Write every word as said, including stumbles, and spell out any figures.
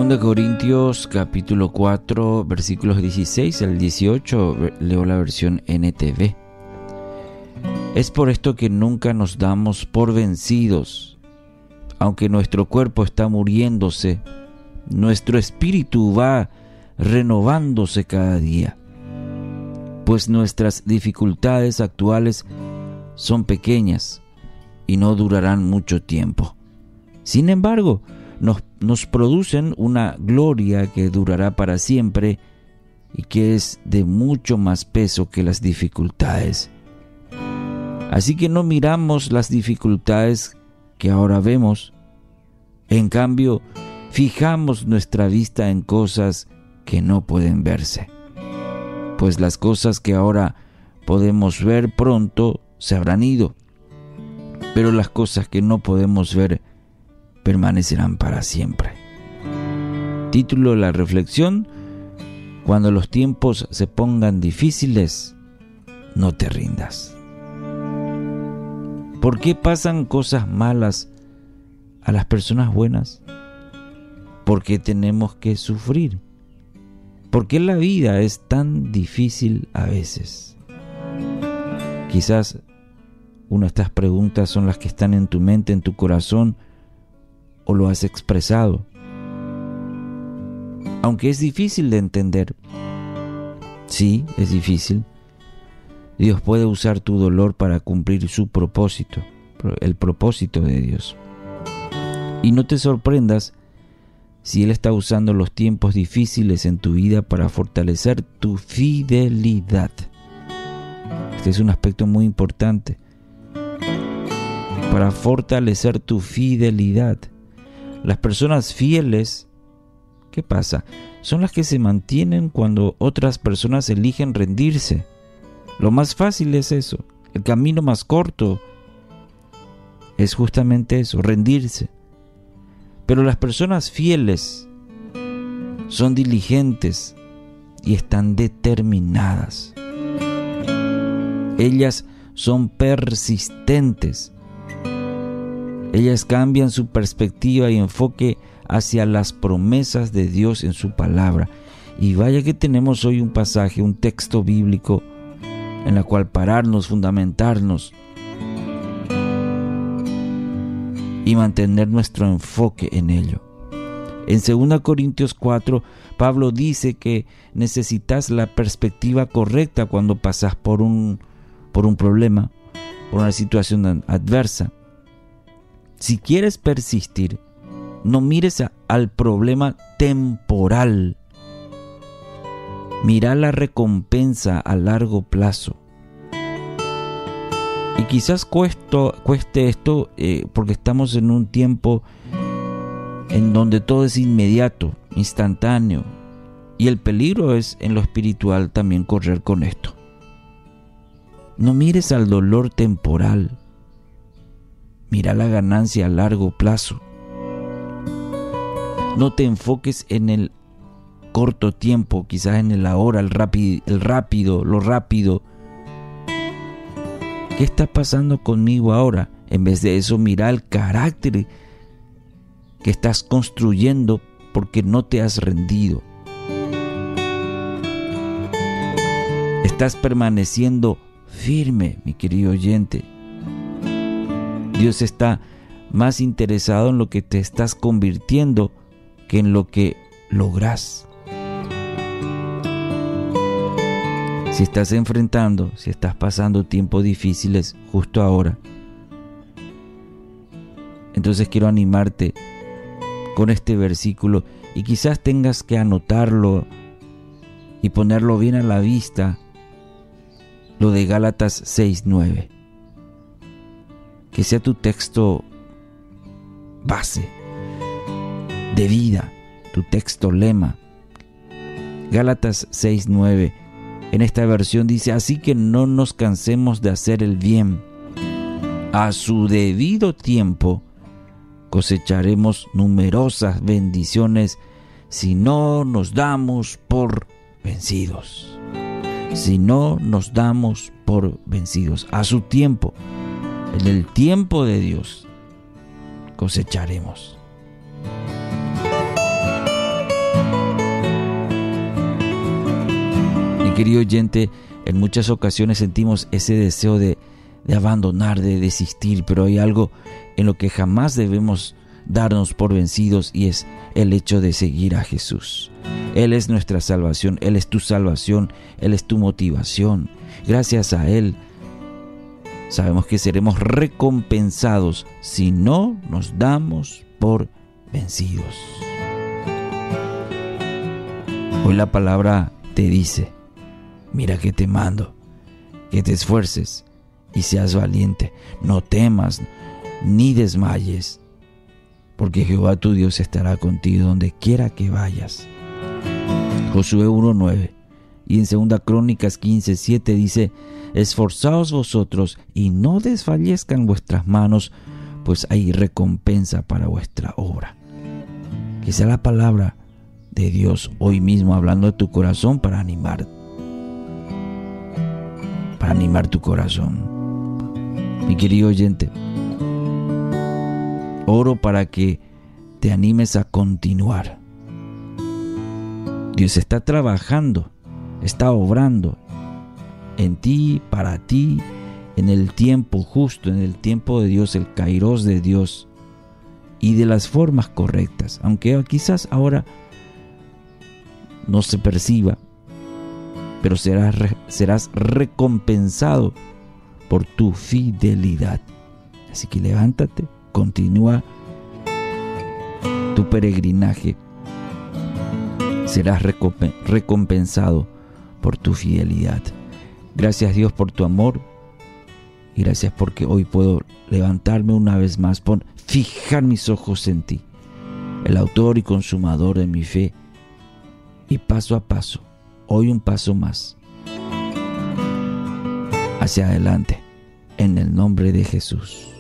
Segunda Corintios capítulo cuatro versículos dieciséis al dieciocho, leo la versión N T V. Es por esto que nunca nos damos por vencidos. Aunque nuestro cuerpo está muriéndose, nuestro espíritu va renovándose cada día. Pues nuestras dificultades actuales son pequeñas y no durarán mucho tiempo. Sin embargo, nos, nos producen una gloria que durará para siempre y que es de mucho más peso que las dificultades. Así que no miramos las dificultades que ahora vemos. En cambio, fijamos nuestra vista en cosas que no pueden verse. Pues las cosas que ahora podemos ver pronto se habrán ido, pero las cosas que no podemos ver permanecerán para siempre. Título de la reflexión: cuando los tiempos se pongan difíciles, no te rindas. ¿Por qué pasan cosas malas a las personas buenas? ¿Por qué tenemos que sufrir? ¿Por qué la vida es tan difícil a veces? Quizás una de estas preguntas son las que están en tu mente, en tu corazón, o lo has expresado. Aunque es difícil de entender, sí, es difícil, Dios puede usar tu dolor para cumplir su propósito, el propósito de Dios. Y no te sorprendas si Él está usando los tiempos difíciles en tu vida para fortalecer tu fidelidad. Este es un aspecto muy importante. Para fortalecer tu fidelidad. Las personas fieles, ¿qué pasa? Son las que se mantienen cuando otras personas eligen rendirse. Lo más fácil es eso. El camino más corto es justamente eso, rendirse. Pero las personas fieles son diligentes y están determinadas. Ellas son persistentes. Ellas cambian su perspectiva y enfoque hacia las promesas de Dios en su palabra. Y vaya que tenemos hoy un pasaje, un texto bíblico en la cual pararnos, fundamentarnos y mantener nuestro enfoque en ello. En Segunda Corintios cuatro, Pablo dice que necesitas la perspectiva correcta cuando pasas por un, por un problema, por una situación adversa. Si quieres persistir, no mires a, al problema temporal. Mira la recompensa a largo plazo. Y quizás cuesto, cueste esto eh, porque estamos en un tiempo en donde todo es inmediato, instantáneo. Y el peligro es en lo espiritual también correr con esto. No mires al dolor temporal. Mira la ganancia a largo plazo. No te enfoques en el corto tiempo, quizás en el ahora, el rápido, el rápido, lo rápido. ¿Qué está pasando conmigo ahora? En vez de eso, mira el carácter que estás construyendo porque no te has rendido. Estás permaneciendo firme, mi querido oyente. Dios está más interesado en lo que te estás convirtiendo que en lo que logras. Si estás enfrentando, si estás pasando tiempos difíciles justo ahora, entonces quiero animarte con este versículo y quizás tengas que anotarlo y ponerlo bien a la vista, lo de Gálatas seis nueve. Que sea tu texto base de vida, tu texto lema. Gálatas seis nueve. En esta versión dice: así que no nos cansemos de hacer el bien. A su debido tiempo cosecharemos numerosas bendiciones si no nos damos por vencidos. Si no nos damos por vencidos. A su tiempo. En el tiempo de Dios cosecharemos. querido oyente, en muchas ocasiones sentimos ese deseo de, de abandonar, de desistir, pero hay algo en lo que jamás debemos darnos por vencidos, y es el hecho de seguir a Jesús. Él es nuestra salvación, Él es tu salvación, Él es tu motivación. Gracias a Él sabemos que seremos recompensados si no nos damos por vencidos. Hoy la palabra te dice: mira que te mando, que te esfuerces y seas valiente. No temas ni desmayes, porque Jehová tu Dios estará contigo donde quiera que vayas. Josué uno nueve. Y en segunda Crónicas quince siete dice: esforzaos vosotros y no desfallezcan vuestras manos, pues hay recompensa para vuestra obra. Que sea la palabra de Dios hoy mismo hablando de tu corazón para animar, para animar tu corazón. Mi querido oyente, oro para que te animes a continuar. Dios está trabajando, está obrando en ti, para ti, en el tiempo justo, en el tiempo de Dios, el kairos de Dios, y de las formas correctas, aunque quizás ahora no se perciba, pero serás, serás recompensado por tu fidelidad. Así que levántate, continúa tu peregrinaje, serás recompensado por tu fidelidad. Gracias, Dios, por tu amor, y gracias porque hoy puedo levantarme una vez más, por fijar mis ojos en ti, el autor y consumador de mi fe, y paso a paso, hoy un paso más hacia adelante, en el nombre de Jesús.